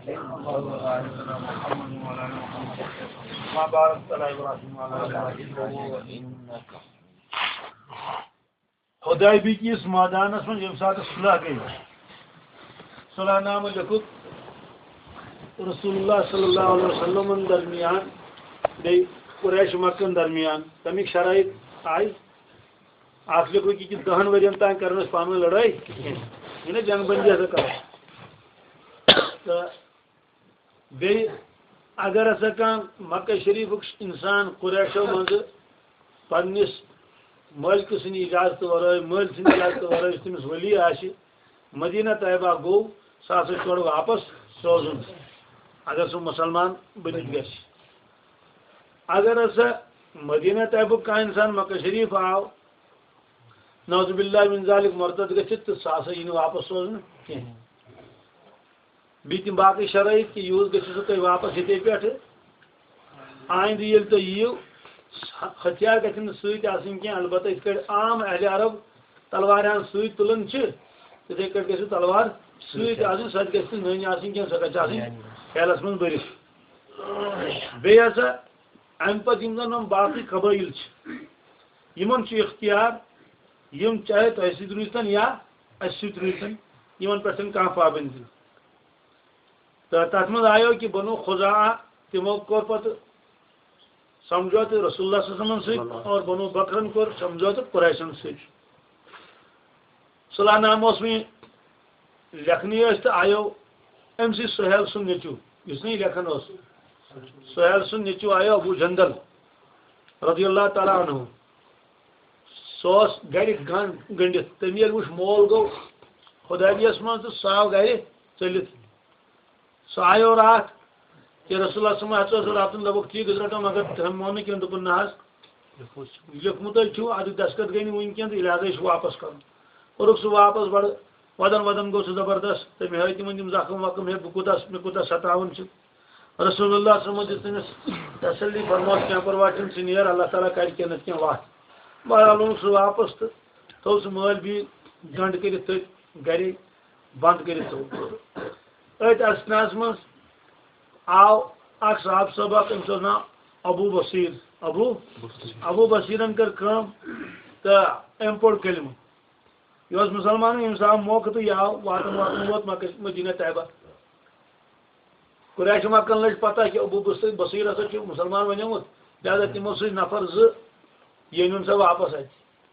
حدیبی کس میدانس من یم سات صلح گئی صلح نامہ لکھت رسول اللہ صلی اللہ علیہ وسلم درمیان بیٚیہِ قریش مکن درمیان تمیک شرائط آئی آپ لکھو کہ 10 ورین تان کرن پانو لڑائی یہ جنگ بندی ہسا کر بیٚیہِ اگر ہسا کان مکہ شریف انسان قریشو مز پنس ملک سن اجازت ورائے مل سن اجازت ورائے تمس ولی آشِ مدینہ طیبہ گو سہ ہسا چھوڑ واپس سوزن اگر سہ مسلمان بنت گژھِ اگر ہسا مدینہ طیبہ کا انسان مکہ شریف آو نعوذ باللہ من ذالک مرتد گژھت تو سہ ہسا یہ واپس سوزن کینٛہہ بیٚیہِ تِم باقی شرائط کہ یوٗت گژھِو سا تُہۍ واپس ییٚتے پٮ۪ٹھٕ آئندٕ ییٚلہِ تُہۍ یِیِو ہتھیار گژھن نہٕ سۭتۍ آسٕنۍ کینٛہہ البتہ یِتھ کٔٹھۍ عام اہلِ عرب تلوارِ ہن سۭتۍ تُلان چھِ تِتھَے کٔٹھۍ گژھِو تلوار سۭتۍ آسٕنۍ سۄ تہِ گژھِ نہٕ نٔنۍ آسٕنۍ کینٛہہ سۄ گژھِ آسٕنۍ کھیلس منٛز بٔرِتھ بیٚیہِ ہسا اَمہِ پتہٕ یِم زن یِم باقٕے قبٲیل چھِ یِمن چھُ اختیار یِم چاہے تۄہہِ سۭتۍ روٗزتن یا اَسہِ سۭتۍ روٗزتن یِمن پٮ۪ٹھ چھنہٕ کانٛہہ پابنٛدی تہٕ تتھ منٛز آیو کہ بنو خُزاعہ تِمو کوٚر پتہٕ سمجھوتہٕ رسول اللہ صلی اللہ علیہ وسلم سۭتۍ اور بنو بکرن کوٚر سمجھوتہٕ قریشن سۭتۍ صلح نامہ اوس وۄنۍ لیکھنٕے ٲسۍ تہٕ آیو أمۍ سٕے سہیل سُنٛد نیٚچوٗ یُس نہٕ یہِ لیکھان اوس سہیل سُنٛد نیٚچوٗ آیو ابوٗ جندل رضی اللہ تعالیٰ عنہ سُہ اوس گرِ گٔنڈِتھ تٔمۍ ییٚلہِ وٕچھ مول گوٚو حدیبیہس منٛز تہٕ سُہ آو گرِ ژٔلِتھ سُہ آیو راتھ کہ رسول اللہ صلی اللہ علیہ وسلم راتن دوٚپُکھ ٹھیٖک أسۍ رٹو مگر تٔمۍ مون نہٕ کینٛہہ دوٚپُن نہ حظ لیوٗکھمُتٕے چھُ اَدٕ دستخط گٔے نہٕ وٕنۍ کینٛہہ تہٕ لہٰذا چھُ واپس کرُن کوٚرُکھ سُہ واپس بڑٕ ودن ودن گوٚو سُہ زبردست تٔمۍ ہٲے تِمن تِم زخم وخم ہے بہٕ کوٗتاہ ستاوُن چھُ رسول اللہ صلی اللہ علیہ وسلم دِژ تٔمِس تسلی فرموس کینٛہہ پرواے چھُنہٕ ژٕ نیر اللہ تعالیٰ کرِ کینٛہہ نتہٕ کینٛہہ وتھ بہرحال اوٚنُکھ سُہ واپس تہٕ تھوٚو سُہ مٲلۍ بیٚیہِ گنڈ کٔرِتھ تٔتھۍ گرے بنٛد کٔرِتھ تھوٚو أتھۍ اسناہس منٛز آو اکھ صاحب صٲب اکھ أمِس اوس ناو ابوٗ بصیٖر ابوٗ بصیٖرن کٔر کٲم تہٕ أمۍ پوٚر کلمہٕ یہِ اوس مُسلمان ییٚمِس آو موقعہٕ تہٕ یہِ آو واتن ووت مدینہ طیبہ قریش مکن لٔج پتہ کہ ابوٗ بصیٖر ہسا چھُ مُسلمان بنیومُت لہٰذا تِمو سۭتۍ نفر 2 یہِ أنۍوُن سا واپس اتہِ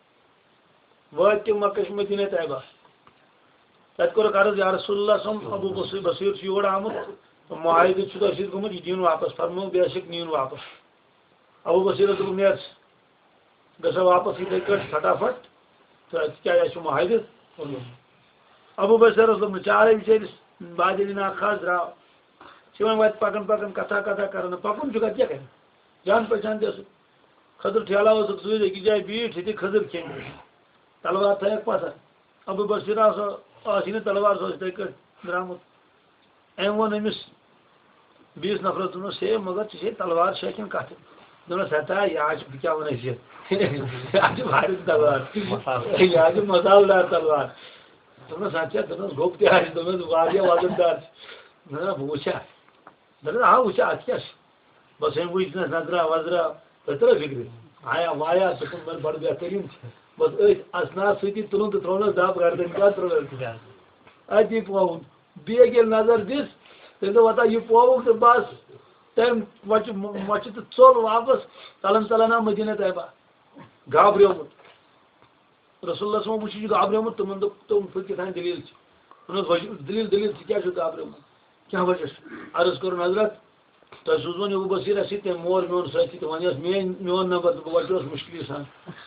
وٲتۍ تِم مکہ مدینہ طیبہ تتہِ کوٚرُکھ عرض یا رسول اللہ صلی اللہ علیہ وسلم ابوٗ بصیٖر چھُ یور آمُت تہٕ معاہدٕ چھُ تۄہہِ سۭتۍ گوٚمُت یہِ دِیُن واپس فرمووُکھ بے شک نِیُن واپس ابوٗ بصیٖرس دوٚپُکھ نیر گژھو واپس یِتھَے کٲٹھۍ فٹافٹ تہٕ کیٛازِ اَسہِ چھُ معاہدٕ کوٚرمُت ابوٗ بصیٖرس دوٚپ نہٕ چارے بِچٲرِس بادلی ناخاص درٛاو چھِ وۄنۍ وتہِ پکان کتھا کران پکُن چھُ کتہِ کیٛاہ کرِ جان پہچان تہِ ٲسٕکھ کھٔزٕر ٹھیلا اوسُکھ سۭتۍ أکِس جایہِ بیٖٹھ ییٚتہِ کھٔزٕر کھیٚنۍ تلوار تھٲیکھ پتھر ابوٗ بصیٖر ٲسٕے نہٕ تلوار سُہ اوس یِتھَے کٲٹھۍ درٛامُت أمۍ ووٚن أمِس بیٚیِس نفرس دوٚپنس ہے مگر ژےٚ چھے تلوار چھےٚ کِنہٕ کتھٕ دوٚپنس ہتا یہِ حظ چھُ بہٕ کیٛاہ ونہٕ ژےٚ یہِ حظ چھِ واریاہ تلوار یہِ حظ چھِ مسالہٕ دار تلوار دوٚپنس اچھا دوٚپنس گوٚب تہِ آسہِ دوٚپنس واریاہ وزن دار چھِ دوٚپنس بہٕ وٕچھا دوٚپنس وٕچھا اتھ کیٛاہ چھُ بس أمۍ وٕچھ دِژنس نظرا وظرا تۄہہِ ترٛٲو فِکرِ آیا وایا دوٚپُن بڑٕ بہتریٖن چھِ بس أتھۍ اسناس سۭتی تُلُن تہٕ ترٛوونس دب گردن کیٛاہ ترٛوو اتی پووُن بیٚیہِ ییٚلہِ نظر دِژ تٔمۍ دوٚپ وتا یہِ پووُکھ تہٕ بس تٔمۍ مۄچہِ تہٕ ژوٚل واپس ژلان آو مدینہ طیبہ گابریومُت رسول اللہ صلی اللہ علیہ وسلم وٕچھ یہِ گابریومُت تِمن دوٚپ کیٛاہ دٔلیٖل چھِ دٔلیٖل ژٕ کیٛاہ چھُکھ گابریومُت کیٛاہ وجہ چھُ عرض کوٚرُن حضرت تۄہہِ سوٗزوُن ابوٗ بصیٖر اَسہِ تٔمۍ مور میون سۭتۍ تہٕ وۄنۍ ٲس میون نمبر تہٕ بہٕ وۄتھیوس مُشکلی سان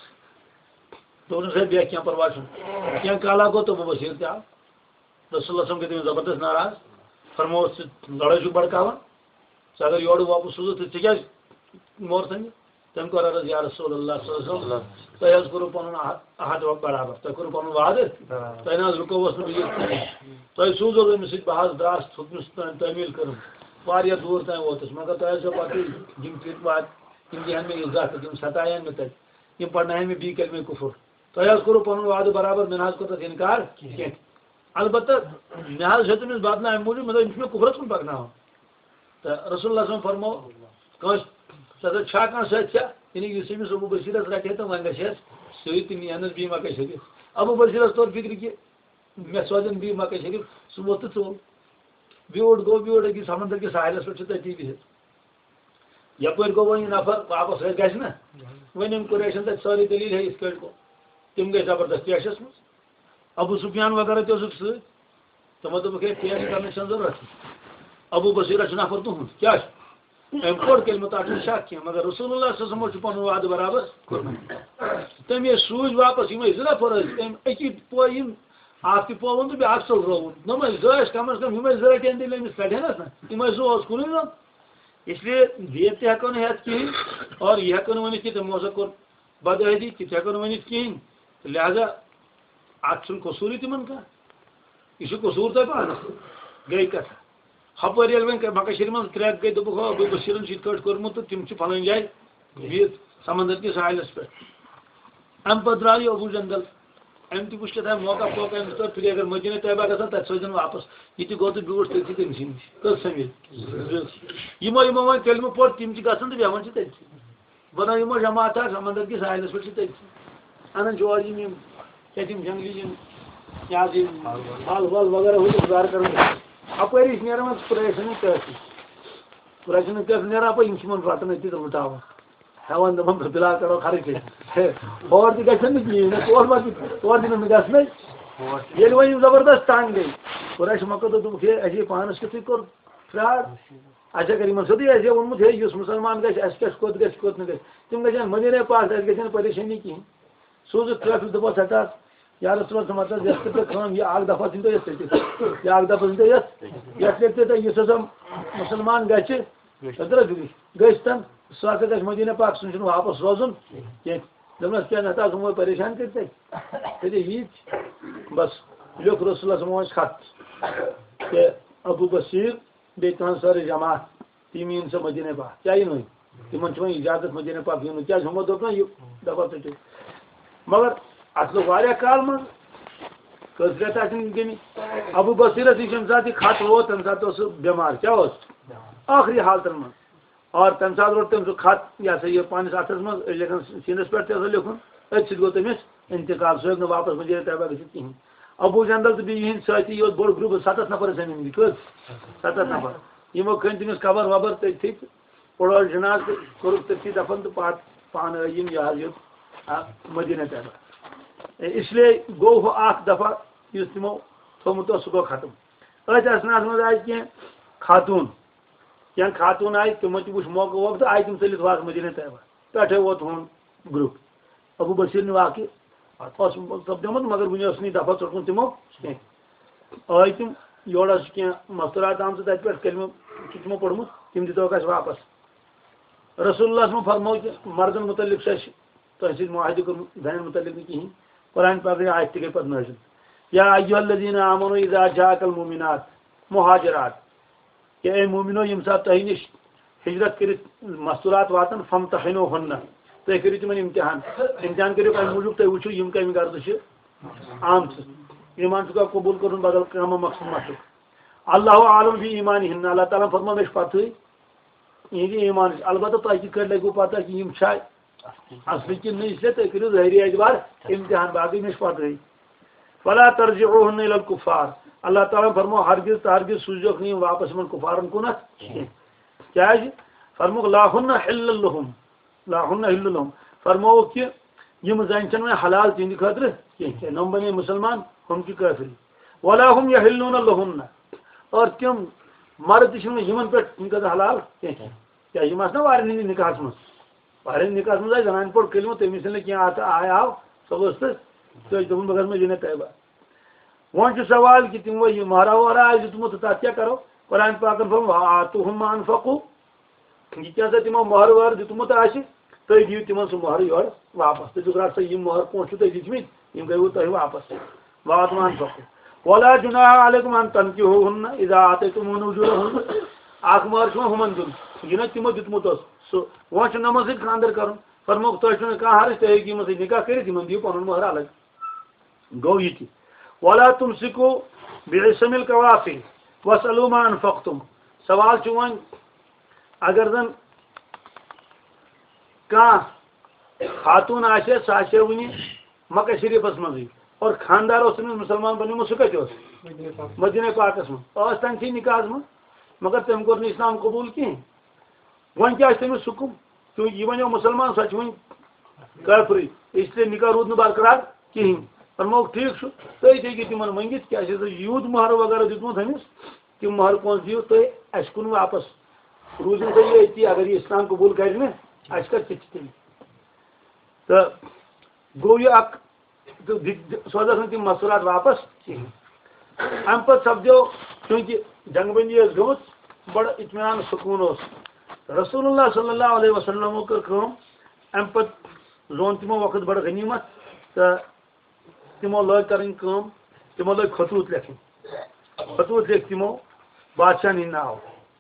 دوٚپنس ہے بیٚہہ کینٛہہ پرواے چھُنہٕ کینٛہہ کالا گوٚو تہٕ ابوٗ بصیٖر تہِ آو رسول اللہ صلی اللہ علیہ وسلم گٔے تٔمِس زبردست ناراض فرمووُس ژٕ لڑٲے چھُکھ بڑکاوان ژٕ اگر یورٕ واپس سوٗزُکھ تہٕ ژٕ کیٛازِ مور ژھٕنہِ تٔمۍ کوٚر عرض یا رسول اللہ صلی اللہ علیہ وسلم تۄہہِ حظ کوٚروٕ پنُن عہد برابر تۄہہِ کوٚروٕ پنُن وعدٕ تۄہہِ نہ حظ رُکووُس نہٕ بہٕ یِتھ کٔنۍ تۄہہِ سوٗزوُ أمِس سۭتۍ بہٕ حظ درٛاس تھوٚکمِس تعمیٖل کٔرٕم واریاہ دوٗر تام ووتُس مگر تۄہہِ حظ چھو پتہٕ یِم کِتھ واتہِ یِم دِہن مےٚ عزت تہٕ یِم ستایَن مےٚ تَتہِ یِم پرناون مےٚ بیٚیہِ کلمہ کُفر تۄہہِ حظ کوٚروٕ پنُن وعدٕ برابر مےٚ نہ حظ کوٚر تتھ انکار کینٛہہ البتہ مے حظ تٔمِس بدنہٕ امہِ موٗجوٗب مےٚ دوٚپ أمِس چھُ مےٚ کُفرس کُن پکناوان تہٕ رسول اللہ صٲبن فرمو کٲنٛسہِ ژےٚ چھا کانٛہہ سۭتۍ ژےٚ یعنی یُس أمِس ابوٗ بصیرس رٹہِ ہے تہٕ وۄنۍ گژھِ ہس سۭتۍ تہٕ نیہنس بیٚیہِ مکہ شریٖف ابوٗ بصیرس توٚر فِکرِ کہِ مےٚ سوزن بیٚیہِ مکہ شریٖف سُہ ووٚتھ تہٕ ژوٚل بیوٗٹھ گوٚو بیوٗٹھ أکِس سمندر کِس ساحلس پٮ۪ٹھ چھُ تٔتی بِہِتھ یپٲرۍ گوٚو وۄنۍ یہِ نفر واپس گژھِ نا وۄنۍ یِم قُریشن تَتہِ سٲرٕے دٔلیٖل ہے یِتھ کٲٹھۍ گوٚو تِم گٔے زبردست ٹیشس منٛز ابوٗ سفیان وغیرہ تہِ اوسُکھ سۭتۍ تِمو دوٚپُکھ ہے ٹیش کرنٕچ چھنہٕ ضروٗرت ابوٗ بصیرہ چھُ نفر تُہُنٛد کیٛاہ چھُ أمۍ کوٚر کٔلمہٕ تَتھ چھُنہٕ شک کینٛہہ مگر رسول اللہ صلی اللہ علیہ وسلم چھُ پنُن وعدٕ برابر کوٚرمُت تٔمۍ سوٗزۍ واپس یِمے زٕ نفر ٲسۍ أمۍ أکی یِم اکھ تہِ پووُن تہٕ بیٛاکھ ژٔلرووُن دوٚپمَے زٕ ٲسۍ کم از کم یِمے زٕ رٔٹِہن تیٚلہِ أمِس کڑہنس نا یِمے زٕ اوس کُنُے زوٚن اس لیے دیت تہِ ہٮ۪کو نہٕ ہٮ۪تھ کِہیٖنۍ اور یہِ ہٮ۪کو نہٕ ؤنِتھ کہِ تِمو ہسا کوٚر بدعٲدی تہِ تہِ ہٮ۪کو نہٕ ؤنِتھ کِہیٖنۍ تہٕ لہذا اتھ چھُنہٕ قصوٗرٕے تِمن کانٛہہ یہِ چھُ قصوٗر تۄہہِ پانس گٔے کتھا ہپٲرۍ ییٚلہِ وۄنۍ مکہ شریٖف منٛز کرٛٮ۪ک گٔے دوٚپُکھ ہو ابوٗ بصیرن چھُ یِتھ کٲٹھۍ کوٚرمُت تہٕ تِم چھِ فلٲنۍ جایہِ بِہِتھ سمندر کِس ساحلس پٮ۪ٹھ امہِ پتہٕ درٛاو یہِ ابوٗ جندل أمۍ تہِ وٕچھ کیٛاہ موقع پوقع أمِس توٚر فِکرِ اگر مدیٖنہ طیبہ گژھن تتہِ سوزن واپس یہِ تہِ گوٚو تہٕ بیوٗٹھ تٔتھی تٔمسٕے نِش کٔژ سمجھ یِمو وۄنۍ کٔلمہٕ پوٚر تِم چھِ گژھان تہٕ بیٚہوان چھِ تٔتھی بنٲو یِمو جماعتھا سمندر کِس ساحلس پٮ۪ٹھ چھِ تٔتھی انان چھِ اورٕ یِم کیٛاہ تِم جنگلی یِم کیٛاہ حظ یِم پھل ول وغیرہ ہُہ گار کران اپٲری چھِ نیران قُریشن کٲفی قُریشن کٲفی نیران اپٲرۍ یِم چھِ یِمن رٹان أتی تہٕ لُٹاوان ہٮ۪وان دپان بِلال کرو خرٕچ کٔرِتھ ہور تہِ گژھن نہٕ کِہیٖنۍ تور دِنہٕ نہٕ گژھنٕے ییٚلہِ وۄنۍ یِم زبردست تنگ گٔے قُریش مکہ دوٚپُکھ ہے اَسہِ پانس کِتھُے کوٚر فراڈ اَسہِ اگر یِمن سیوٚدُے آسہِ ہے ووٚنمُت ہے یُس مُسلمان گژھِ اَسہِ کیٛاہ کوٚت گژھِ کوٚت نہٕ گژھِ تِم گژھن مدیٖنہ پاک اَسہِ گژھِ نہٕ پریشٲنی کِہیٖنۍ سوٗزُکھ کٲفی دوٚپُکھ سٮ۪ٹھاہ یا رسول اللہ مطلب یَتھ کٔرۍ تُہۍ کٲم یہِ اکھ دفعہ ژھٕنۍ تُہۍ یَتھ ژٔٹِتھ یہِ اکھ دفعہ ژھٕنۍ تُہۍ یَتھ لیکھِو تُہۍ یُس ہسا مُسلمان گژھِ گٔژھتن سُہ ہسا گژھِ مدیٖنہ پاک سُہ چھُنہٕ واپس روزُن کینٛہہ دوٚپنس کیٛاہ نتہٕ آسہٕ ہُمو پریشان کٔرِتھ تَتہِ یی بس لیوٚکھ رسول اللہ صٲبن خط کہ ابوٗ بصیٖر بیٚیہِ تُہنٛز سٲرٕے جماعت تِم یِن سا مدیٖنہ پاک کیٛاہ یِن وۄنۍ تِمن چھُ وۄنۍ اِجازت مدیٖنہ پاک یِنُک کیٛازِ ہُمو دوٚپ نا یہِ دپا ژٔٹِو مگر اتھ لوٚگ واریاہ کال منٛز کٔژ رٮ۪تھ آسن گٔمٕتۍ ابوٗ بصیٖرس نِش ییٚمہِ ساتہٕ یہِ خط ووت تمہِ ساتہٕ اوس سُہ بٮ۪مار کیٛاہ اوس ٲخری حالتن منٛز اور تمہِ ساتہٕ روٚٹ تٔمۍ سُہ خط یہِ ہسا یہِ پننِس اتھس منٛز أڑۍ لیکھان سیٖنس پٮ۪ٹھ تہِ اوس لیکھُن أتھۍ سۭتۍ گوٚو تٔمِس انتقال سُہ ہیوٚک نہٕ واپس مدیٖنہ طیبہ گٔژھِتھ کِہیٖنۍ ابوٗ جندل تہٕ بیٚیہِ یِہِنٛدۍ سٲتھی یہِ اوس بوٚڑ گرُپ 7 نفر ٲسۍ أمۍ کٔژ 7 نفر یِمو کھٔنۍ تٔمِس قبر وبر تٔتھی تہٕ پڑٲے جناز تہٕ کوٚرُکھ تٔتھی دفن تہٕ پانہٕ آیہِ یِم یہِ حظ یہِ مدیٖنہ طیبہ اس لیے گوٚو ہُہ اکھ دفعہ یُس تِمو تھوٚمُت اوس سُہ گوٚو ختم أتھۍ اثناہس منٛز آیہِ کینٛہہ خاتوٗن آیہِ تِمو تہِ وٕچھ موقعہٕ ووقعہٕ تہٕ آیہِ تِم ژٔلِتھ واپس مدیٖنہ طیبہ پٮ۪ٹھے ووت ہُہُنٛد گرُپ ابوٗ بصیٖر نہٕ واقعہِ اوس سپدیومُت مگر وُنہِ اوس نہٕ دفعہ ژوٚٹمُت تِمو کینٛہہ آے تِم یورٕ ٲس کینٛہہ مستورات آمژٕ تتہِ پٮ۪ٹھ کلمہٕ چھُ تِمو پوٚرمُت تِم دِتوکھ اَسہِ واپس رسول اللہ صٲبن فرموو کہِ مردن متعلق چھُ اَسہِ تۄہہِ سۭتۍ معاہدٕ کوٚرمُت زنٮ۪ن متعلق نہٕ کِہیٖنۍ قرآن پاکٕچ آیت تہِ گٔے پتہٕ نٲزِل یا ایُّہا الذیٖنَ آمَنوٗ اِذا جاءَکُم المؤمنات مہاجرات کہ اے مومنو ییٚمہِ ساتہٕ تۄہہِ نِش ہجرت کٔرِتھ مستورات واتن فامتحنوہن تُہۍ کٔرِو تِمن امتحان کٔرِو اَمہِ موٗجوٗب تُہۍ وٕچھِو یِم کَمہِ غرضہٕ چھِ آمژٕ ایٖمان چھُکھا قبوٗل کوٚرمُت بدل کانٛہہ مقصد ما چھُکھ اللہ عالم فی ایٖمانہن اللہ تعالیٰ ہن فرموو مےٚ چھِ پتہٕے یِہنٛدِ ایٖمانٕچ البتہ تۄہہِ کِتھ کٲٹھۍ لگوٕ پتہ کہِ یِم چھا اصلٕے کِنہٕ نہٕ اس لیے تُہۍ کٔرِو ظٲہری اعتبار امتحان باقٕے مےٚ چھِ پتہٕے فلا ترجعوہن الی الکفار اللہ تعالیٰ فرموو ہرگز تہٕ ہرگز سوٗزۍزیوکھ نہٕ یِم واپس یِمن کُفارن کُنتھ کینٛہہ کیٛازِ فرمووُکھ لاہُنہ حِلُّ لہُم فرمووُکھ کہِ یِم زنہِ چھنہٕ وۄنۍ حلال تِہنٛدِ خٲطرٕ کینٛہہ نۄم بنے مُسلمان ہُم چھِ کٲفِر ولا ہُم یحلوٗنہ لہُنہ اور تِم مرد تہِ چھِنہٕ یِمن پٮ۪ٹھ تِہنٛدِ خٲطرٕ حلال کینٛہہ کیٛازِ یِم آسہٕ نا واریاہن ہِنٛدِس نِکاحس منٛز واریاہن نِکاحس منٛز آسہِ زنانہِ پوٚر کٔلمہٕ تٔمِس ییٚلہِ نہٕ کینٛہہ آے آو سۄ ؤژھ تہٕ تٔمۍ دوٚپُن بہٕ گژھٕ مدیٖنہ طیبہ وۄنۍ چھُ سوال کہِ تِمو یہِ مہرا وہرا آسہِ دیُتمُت تہٕ تتھ کیٛاہ کرو قرآن پاکن فرموو وآتوٗہُم ما انفقوٗ یہِ کیٛاہ سا تِمو مہر وہر دیُتمُت آسہِ تُہۍ دِیِو تِمن سُہ مہر یورٕ واپس دٔپِو رٹ سا یِم مہر پونٛسہٕ چھِو تۄہہِ دِتمٕتۍ یِم گٔیوٕ تۄہہِ واپس وآتوٗ ما انفقوٗ ولا جُناح علیکُم ان تنکِحوٗہن اذا آتیتُموہن اُجوٗرہن اکھ مہر چھُ وۄنۍ ہُمن دیُن یہِ نہ تِمو دیُتمُت اوس سُہ وۄنۍ چھُ نۄمن سۭتۍ خانٛدر کرُن فرمووُکھ تۄہہِ چھُو نہٕ کانٛہہ حرج تُہۍ ہیٚکِو یِمن سۭتۍ نکاح کٔرِتھ یِمن دِیِو پنُن مہر الگ گوٚو یہِ تہِ ولا تُمسِکوٗ بعصم القوافی واسألوا ما انفقتم سوال چون اگر زن کان خاتون آسے سہ آسے ونہ مکہ شریفس مزے اور خاندار اس مسلمان بنیومت سہ کتہ مدینہ پاکس من تم سی نکاح من مگر تم کور اسلام قبول کہیں ون کیا تمس حکم کیونکہ یہ ونو مسلمان سہ ون کافری اس لیے نکاح رود برقرار کہین فرمو ٹھیک تھی ہیکو تمہ منگت کہ یوت مہر وغیرہ دیتمت امس تم مہر پونس دیو تھی اس کن واپس روزن تھی یہ اگر یہ اسلام قبول کر اس کر تم تو گو یہ اک سوزا سن تم مسورات واپس کہین ام پتہ سپدو چونکہ جنگ بندی گمت بڑ اطمینان سکون رسول اللہ صلی اللہ علیہ وسلم کر ام پتہ زون تمو وقت بڑ غنیمت تو تمو لگ کریں تمو لگ خطوط لکھن خطوط لکھ تمو بادشاہ ہند ناو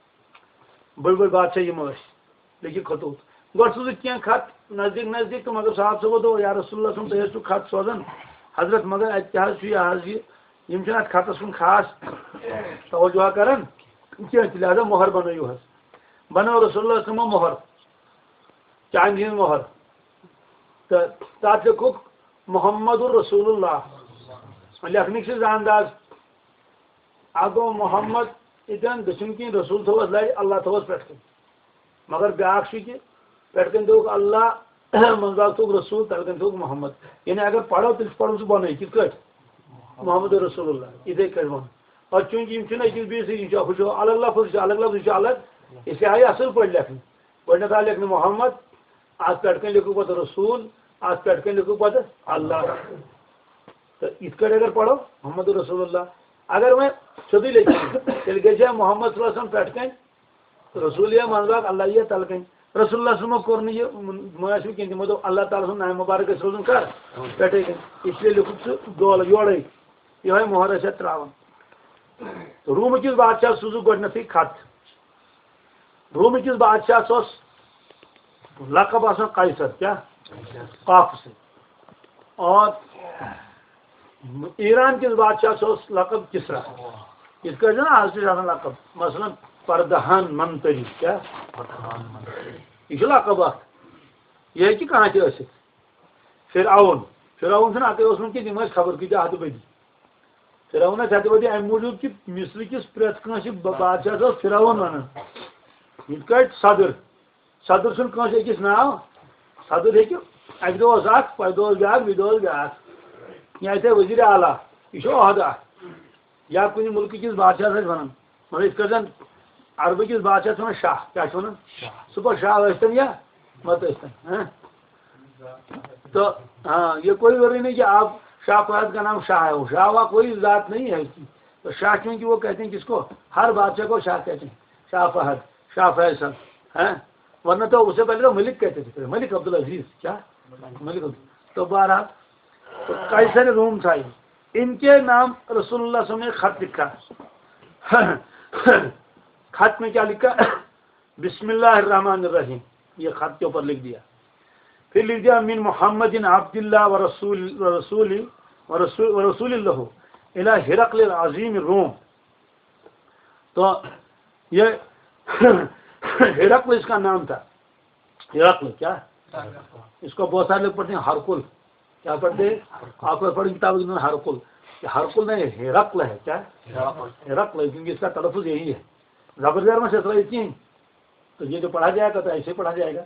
بڑ بڑ بادشاہ یم لکھ خطوط گۄڈٕ سوٗزِکھ کینٛہہ خط نزدیٖک نزدیٖک تہٕ مگر صاحب صٲبو دوٚپ یا رسول اللہ صٲب تُہۍ ٲسِو خط سوزان حضرت مگر اَتہِ تہِ حظ چھُ یہِ حظ یہِ یِم چھِنہٕ اَتھ خطس کُن خاص توجہ کران کینٛہہ تہِ لہذا مۄہر بنٲیِو حظ بنٲو رسول اللہ صٲبو مۄہر چاندِ ہٕنٛز مۄہر تہٕ تَتھ لیوٚکھُکھ محمد الرسول اللہ لیکھنٕکۍ چھِ زٕ انداز اکھ گوٚو محمد ییٚتٮ۪ن دٔچھُن کِنۍ رسول تھوٚوُس لرِ اللہ تھوٚوُس پٮ۪ٹھ کَنۍ مگر بیٛاکھ چھُ کہِ پٮ۪ٹھ کَنۍ تھوٚوُکھ اللہ منٛز باغ تھوٚوُکھ رسول تَلہٕ کَنۍ تھوٚوُکھ محمد یعنی اگر پرو تیٚلہِ چھُ پرُن سُہ بۄنٕے کِتھ کٲٹھۍ محمد رسول اللہ یِتھَے کٲٹھۍ ووٚن اور چوٗنٛکہِ یِم چھِنہٕ أکِس بیٚیِس سۭتۍ یِم چھِ ہُہ چھُ الگ لفظ چھُ الگ لفظ چھُ الگ اس لیے آیہِ اَصٕل پٲٹھۍ لیکھنہٕ گۄڈٕنٮ۪تھ آو لیکھنہٕ محمد اَتھ پٮ۪ٹھ کَنۍ لیوٚکھُکھ پَتہٕ رسول اَتھ پٮ۪ٹھ کَنۍ لیوٚکھُکھ پَتہٕ اللہ تہٕ یِتھ کٲٹھۍ اگر پرو محمد رسول اللہ اگر وۄنۍ سیوٚدُے لیکھِ تیٚلہِ گژھِ ہا محمد صلی اللہ علیہ وسلم پٮ۪ٹھ کَنۍ رسول یِیا منٛز باغ اللہ یِیا تَلہٕ کَنۍ رسول اللہ صٲبو کوٚر نہٕ یہِ مٲسِو کینٛہہ تِمو دوٚپ اللہ تعالیٰ سُنٛد نامہِ مُبارک گژھِ روزُن کر پٮ۪ٹھَے کَنۍ اس لیے لیوٚکھُکھ سُہ دولہٕ یورَے یِہوٚے مۄہر ٲسۍ اَتھ ترٛاوان روٗمہٕ کِس بادشاہس سوٗزُکھ گۄڈٕنٮ۪تھٕے خط روٗمہٕ کِس بادشاہس اوس لقب آسان قیصر کیٛاہ قاف سۭتۍ اور ایران کِس بادشاہس اوس لقب کِسرا یِتھ کٲٹھۍ زَن آز تہِ چھِ آسان لقب مثلاً پردہان منتری کیٛاہ یہِ چھُ لقب اکھ یہِ ہیٚکہِ کانٛہہ تہِ ٲسِتھ فرعون چھُنہٕ اَکٕے اوسمُت کینٛہہ تِم ٲسۍ خبر کۭتیاہ ہَتہٕ بٔدی فرعون ٲسۍ ہَتہٕ بٔدی اَمہِ موٗجوٗب کہِ مِصرٕ کِس پرٛٮ۪تھ کٲنٛسہِ بادشاہس اوس فرعون وَنان یِتھ کٲٹھۍ صدٕر چھُنہٕ کٲنٛسہِ أکِس ناو صدٕر ہیٚکہِ اَکہِ دۄہ اوس اکھ پَتہٕ دۄہ اوس بیٛاکھ بیٚیہِ دۄہ اوس بیٛاکھ یا یِتھَے ؤزیٖرِ اعلیٰ یہِ چھُ عہدٕ اکھ یا کُنہِ مُلکہٕ کِس بادشاہس ٲسۍ وَنان مگر یِتھ کٲٹھۍ زَن عربہٕ کِس بادشاہس چھِ وَنان شاہ کیٛاہ چھِ وَنان سُپر شاہ ٲسۍتن یا مت ٲسۍتن تو ہاں یہ کوئی ضروری نہیں کہ آپ شاہ فہد کا نام شاہ ہے وہ شاہ ہوا کوئی ذات نہیں ہے اس کی تو شاہ کیونکہ وہ کہتے ہیں کس کو ہر بادشاہ کو شاہ کہتے ہیں شاہ فہد شاہ فیصل ہیں ورنہ تو اس سے پہلے تو ملک کہتے تھے ملک عبدالعزیز کیا ملک تو بہرحال تو قیصر روم تھا ان کے نام رسول اللہ صلی اللہ علیہ وسلم نے خط لکھا خط میں کیا لکھا بسم اللہ الرحمن الرحیم یہ خط کے اوپر لکھ دیا پھر لکھ دیا من محمد عبد اللہ ورسول اللہ الى ہرقل العظیم روم تو یہ ہرقل اس کا نام تھا ہرقل کیا اس کو بہت سارے لوگ پڑھتے ہیں ہرقل کیا پڑھتے ہیں آپ کو پڑھی کتاب ہرقل ہرقل نہیں ہرقل ہے کیا ہرقل کیونکہ اس کا تلفظ یہی ہے زبردار میں سے اتنی تو یہ جو پڑھا جائے گا تو ایسے پڑھا جائے گا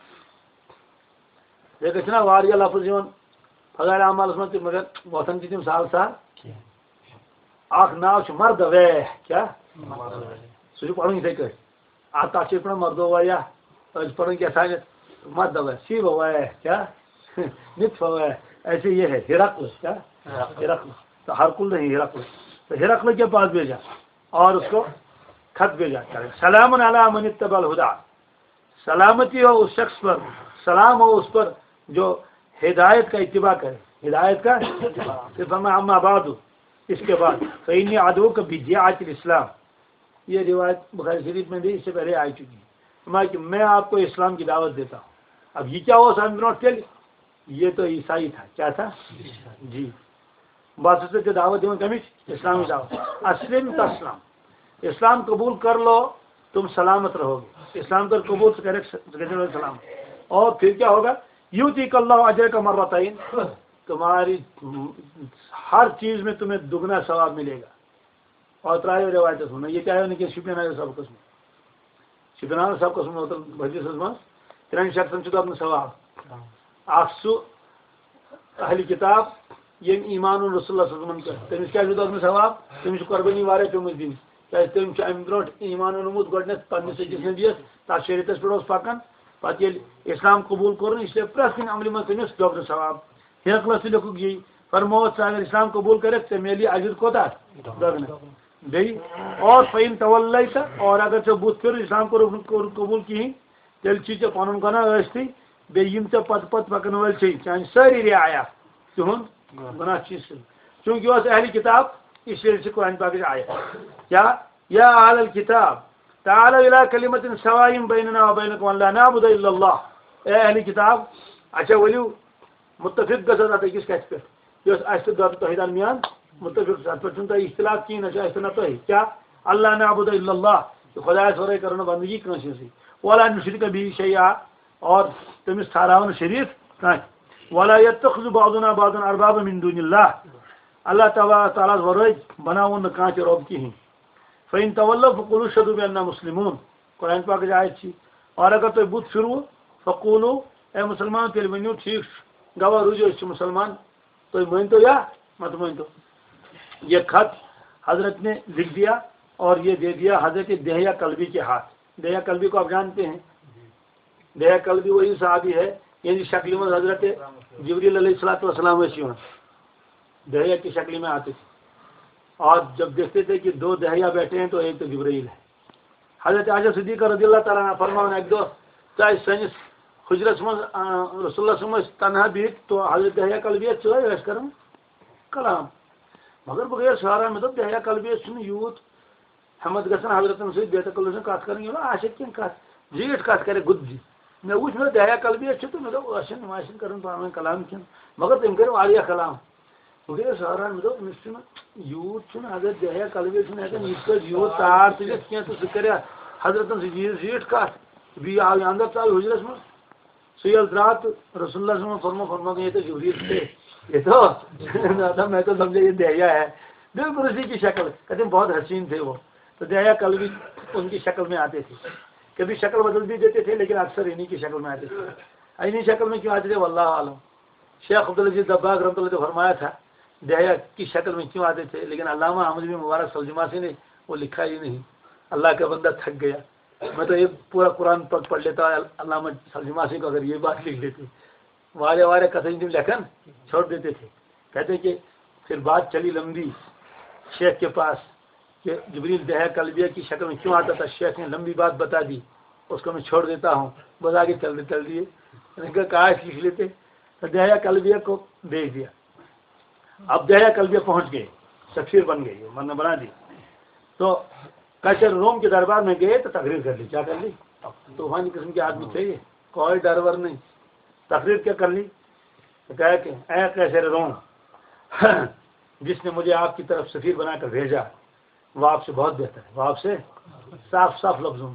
دیکھ نا واریاہ لفظ یِوان فضائل اعمالس منٛز تہِ مگر وۄتھان چھِ تِم سہل سہل اکھ ناو چھُ مرد ویح کیٛاہ سُہ چھُ پَرُن یِتھَے کٲٹھۍ تَتھ چھِ پَران مردو ویح أسۍ پَرُن کیٛاہ تھانٮ۪تھ مرد ویح شیٖو ویح کیٛاہ نِطف ویح ایسے یہ ہے ہرقل کیا ہرقل تو ہرقل نہیں ہرقل تو ہرقل کے پاس بھیجا اور اس کو خط بھیجا سلام علی من اتبع الہدی سلامتی ہو اس شخص پر سلام ہو اس پر جو ہدایت کا اتباع کرے ہدایت کا صرف اما بعد اس کے بعد فإنی ادعوک بدعوۃ الاسلام یہ روایت بخاری شریف میں بھی اس سے پہلے آ چکی ہے کہ میں آپ کو اسلام کی دعوت دیتا ہوں اب یہ کیا ہوا سامنے برونٹ کے لیے یہ تو عیسائی تھا کیا تھا جی بس سے دعوت دیں کمی اسلامی دعوت اسلم تسلم اسلام قبول کر لو تم سلامت رہو گے اسلام کر قبول سے کرے سلام اور پھر کیا ہوگا یؤتیک اللہ اجر کا مرتين تمہاری ہر چیز میں تمہیں دگنا ثواب ملے گا اور ترائے روایت سننا یہ کیا ہے کہ شپین سب قسم شپین سب قسم حدیث من ترین شخصن دپن ثواب اخ سو اہل کتاب یم ایمان رسول اللہ صلی اللہ علیہ وسلم تمس کیا دپن ثواب تمس قربانی وارے پیمت دن کیا تم ام برو ایمان اونمت گۄڈنیتھ پنس أکِس نبیس تر شریعتس پہ پکان پتہ ییٚلہِ اسلام قبول کور اس لیے پرٛٮ۪تھ کُنہِ عملہِ منٛز تٔمِس دۄگنہٕ ثواب ہیکلس تہِ لیکھُکھ یی فرمووُکھ ژٕ اگر اسلام قبول کرکھ ژےٚ میلی اجر کوتاہ دۄگنہٕ بیٚیہِ اور فین تولیت اور اگر ژےٚ بُتھ پھِر اسلام کوٚر قبول کِہیٖنۍ تیٚلہِ چھُے ژےٚ پنُن گۄناہ ٲسۍتھٕے بیٚیہِ یِم ژےٚ پتہٕ پکن وٲلۍ چھِ چانہِ سٲری رعایا تِہُنٛد گۄناہ چھُے چوٗنٛکہِ یہِ اوس اہلِ کتاب اس لیے چھِ قرآن پاکٕچ آیت کیا یا اہل الکتاب تعالوا الى کلمة سواء بیننا وبینکم الا نعبد الا اللہ اے اہل کتاب اچھا ؤلِو متفق گژھو اتھ أکِس کتھِ پٮ۪ٹھ یۄس اَسہِ تہٕ تۄہہِ درمیان متفق اتھ پٮ۪ٹھ چھُنہٕ تۄہہِ اختلاف کِہیٖنۍ نہ چھُ اَسہِ نہ تۄہہِ کیا اللہ نعبد الا اللہ کہ خۄدایس ورٲے کرو نہٕ بندگی کٲنٛسہِ ہٕنٛزٕے ولا نشرک به شیئا اور تٔمِس ٹھہراو نہٕ شریٖک کانٛہہ ولا یتخذ بعضنا بعضا اربابا من دون اللہ اللہ تعالیٰ ورٲے بناوُن نہٕ کانٛہہ تہِ رۄب کِہیٖنۍ فإن تولوا فقولوا اشهدوا بأننا مسلمون قرآن پاک آیت چی اور اگر تُہۍ بُتھ پھِروٕ فقولوا اے مسلمان تیٚلہِ ؤنِو ٹھیٖک چھُ گواہ روٗزِو أسۍ چھِ مسلمان تُہۍ مٲنۍتو یا مت مٲنۍتو یہ خط حضرت نے لکھ دیا اور یہ دے دیا حضرت دہیا کلبی کے ہاتھ دہیا کلبی کو آپ جانتے ہیں دہیا کلبی وہی صحابی ہے یعنی شکل میں حضرت جبریل علیہ الصلوۃ والسلام ویسی ہوں دہیا کی شکل میں آتے تھے اور جب دیکھتے تھے کہ دو دہیا بیٹھے ہیں تو ایک تو جبرائیل ہے حضرت عائشہ صدیقہ رضی اللہ تعالیٰ عنہ فرماؤں ایک دو چاہے سنس حجرس من رسول اللہ صلی اللہ علیہ وسلم تنہا بہت تو حضرت دہیا کلبیت چلے اس کرن کلام مگر بہ گیس حیران مے دوپ دہیا کلبیت چھُنہٕ یوٗت ہمت گژھان حضرتن سۭتۍ بیت کلبی سۭتۍ کتھ کرٕنۍ یہِ آسہِ کینٛہہ کتھ زیٖٹھ کتھ کرِ گُدجہِ مےٚ وٕچھ مےٚ دہیا کلبیت چھُ تہٕ مےٚ دوٚپ ٲسِن آسن کران پانہٕ ؤنۍ کلام کینٛہہ مگر تٔمۍ کٔرۍ واریاہ کلام بہ گیس حیران مے دوپ أمِس چھُنہٕ یوٗت چھُنہٕ حضرت دہیا کلبی چھُنہٕ ہٮ۪کان یِتھ پٲٹھۍ یوٗت تار تُلِتھ کینٛہہ تہٕ سُہ کرِ حضرتن سۭتۍ ییٖژ زیٖٹھ کتھ بیٚیہِ آو یہِ اندر ژاو حجرس منٛز سُہ ییٚلہِ درٛاو تہٕ رسول اللہ صلی اللہ علیہ وسلم فرمایا یہ تو جبریل تھے یہ تو میں تو سمجھا یہ دہیا ہے بالکل اسی کی شکل کہتے ہیں بہت حسین تھے وہ تو دہیا کلبی ان کی شکل میں آتے تھے کبھی شکل بدل بھی دیتے تھے لیکن اکثر انہی کی شکل میں آتے تھے انہی شکل میں کیوں آتے تھے واللہ عالم شیخ عبدالعزیز دباغ رحمۃ اللہ نے فرمایا تھا دہیا کی شکل میں کیوں آتے تھے لیکن علامہ احمد بن مبارک سلجماسی نے وہ لکھا ہی نہیں اللہ کا بندہ تھک گیا میں تو یہ پورا قرآن پڑھ لیتا علامہ سلجماسی کو اگر یہ بات لکھ لیتے وارے کتھن تم لکھن چھوڑ دیتے تھے کہتے کہ پھر بات چلی لمبی شیخ کے پاس کہ جبریل دہیا کلبیہ کی شکل میں کیوں آتا تھا شیخ نے لمبی بات بتا دی اس کو میں چھوڑ دیتا ہوں بس آگے چل دیے کاش لکھ لیتے تو دہیا کلبیہ کو بھیج دیا اب دہیا کلبیہ پہنچ گئے سفیر بن گئی من نے بنا دی تو کیسر روم کے دربار میں گئے تو تقریر کر لی کیا کر لی طوفانی قسم کے آدمی تھے یہ کوئی ڈر ور نہیں تقریر کیا کر لی تو کہا کہ اے کیسر روم جس نے مجھے آپ کی طرف سفیر بنا کر بھیجا وہ آپ سے بہت بہتر ہے وہ آپ سے صاف لفظوں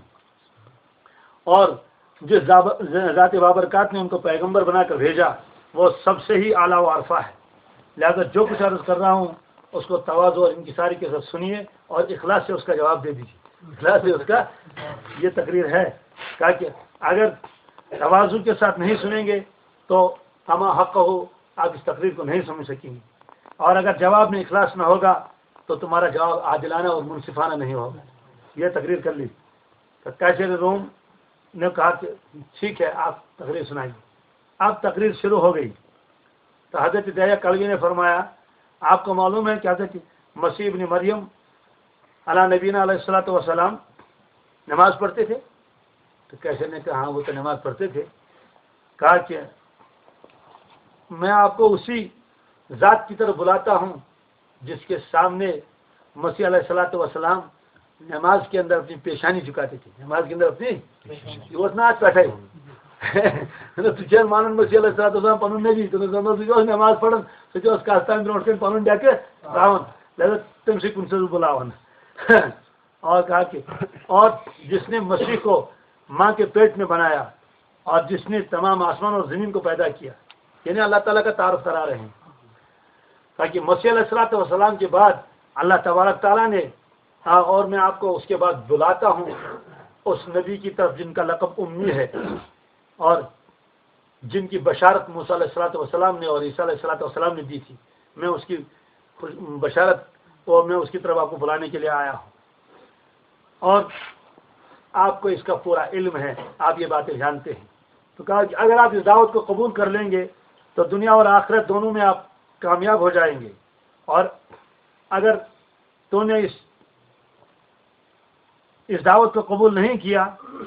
اور جس ذات بابرکات نے ان کو پیغمبر بنا کر بھیجا وہ سب سے ہی اعلیٰ و عرفہ ہے لہذا جو کچھ عرض کر رہا ہوں اس کو تواضع اور انکساری کے ساتھ سنیے اور اخلاص سے اس کا جواب دے دیجیے اخلاص سے اس کا یہ تقریر ہے کہا کہ اگر تواضع کے ساتھ نہیں سنیں گے تو کما حق ہو آپ اس تقریر کو نہیں سمجھ سکیں گے اور اگر جواب میں اخلاص نہ ہوگا تو تمہارا جواب عادلانہ اور منصفانہ نہیں ہوگا یہ تقریر کر لی تو کیسر روم نے کہا کہ ٹھیک ہے آپ تقریر سنائیے اب تقریر شروع ہو گئی تو حضرت دہیا کلبی نے فرمایا آپ کو معلوم ہے کیا تھا کہ مسیح ابن مریم علی نبینا علیہ الصلوۃ والسلام نماز پڑھتے تھے تو کیسے نے کہا ہاں وہ تو نماز پڑھتے تھے کہا کہ میں آپ کو اسی ذات کی طرف بلاتا ہوں جس کے سامنے مسیح علیہ الصلوۃ والسلام نماز کے اندر اپنی پیشانی جھکاتے تھے نماز کے اندر اپنی ناچ بیٹھے تجھے مانن مسیح علیہ السلام پنن نبی تو نماز پڑھن سچ کاستان برو کن پن ڈیکہ راون لہذا تم سے کن سے بلاون اور کہا کہ اور جس نے مسیح کو ماں کے پیٹ میں بنایا اور جس نے تمام آسمان اور زمین کو پیدا کیا، یعنی اللہ تعالیٰ کا تعارف کرا رہے ہیں تاکہ مسیح علیہ السلام کے بعد اللہ تبارک تعالیٰ نے اور میں آپ کو اس کے بعد بلاتا ہوں اس نبی کی طرف جن کا لقب امی ہے اور جن کی بشارت موسیٰ علیہ السلام نے اور عیسیٰ علیہ السلام نے دی تھی، میں اس کی بشارت اور میں اس کی طرف آپ کو بلانے کے لیے آیا ہوں، اور آپ کو اس کا پورا علم ہے، آپ یہ باتیں جانتے ہیں۔ تو کہا کہ اگر آپ اس دعوت کو قبول کر لیں گے تو دنیا اور آخرت دونوں میں آپ کامیاب ہو جائیں گے، اور اگر تو نے اس دعوت کو قبول نہیں کیا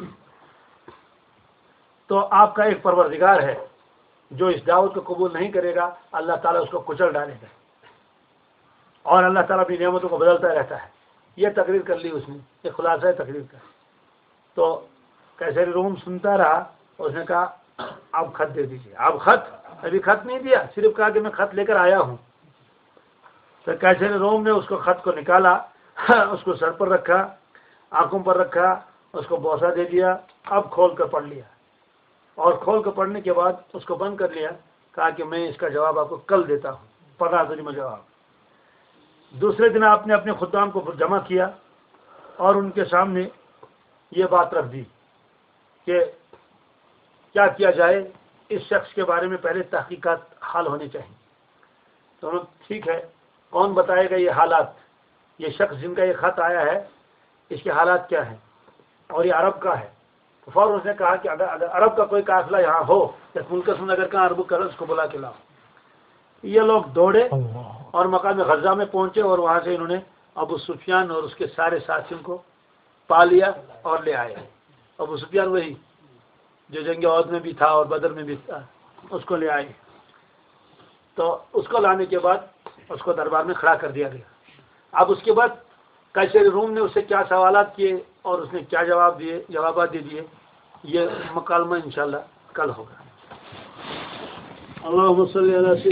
تو آپ کا ایک پروردگار ہے جو اس دعوت کو قبول نہیں کرے گا، اللہ تعالیٰ اس کو کچل ڈالے گا، اور اللہ تعالیٰ اپنی نعمتوں کو بدلتا رہتا ہے۔ یہ تقریر کر لی اس نے، یہ خلاصہ ہے تقریر کا۔ تو قیصر روم سنتا رہا، اس نے کہا آپ خط دے دیجیے۔ آپ خط؟ ابھی خط نہیں دیا، صرف کہا کہ میں خط لے کر آیا ہوں۔ تو قیصر روم نے اس کو خط کو نکالا، اس کو سر پر رکھا، آنکھوں پر رکھا، اس کو بوسہ دے دیا، اب کھول کر پڑھ لیا، اور کھول کر پڑھنے کے بعد اس کو بند کر لیا، کہا کہ میں اس کا جواب آپ کو کل دیتا ہوں، پڑھا ترجمہ جواب۔ دوسرے دن آپ نے اپنے خدام کو جمع کیا اور ان کے سامنے یہ بات رکھ دی کہ کیا کیا جائے، اس شخص کے بارے میں پہلے تحقیقات حال ہونی چاہیے۔ تو انہوں نے ٹھیک ہے، کون بتائے گا یہ حالات، یہ شخص جن کا یہ خط آیا ہے اس کے حالات کیا ہیں، اور یہ عرب کا ہے۔ تو فوراً اس نے کہا کہ اگر عرب کا کوئی قافلہ یہاں ہو، اس ملک میں اگر کہاں عرب کا اس کو بلا کے لاؤ۔ یہ لوگ دوڑے اور مقام غزہ میں پہنچے، اور وہاں سے انہوں نے ابو سفیان اور اس کے سارے ساتھیوں کو پا لیا اور لے آئے۔ ابو سفیان وہی جو جنگ عہد میں بھی تھا اور بدر میں بھی تھا، اس کو لے آئے۔ تو اس کو لانے کے بعد اس کو دربار میں کھڑا کر دیا گیا۔ اب اس کے بعد قیصر روم نے اس سے کیا سوالات کیے اور اس نے کیا جوابات دے دیے، یہ مکالمہ انشاءاللہ کل ہوگا۔ اللہم صلی علی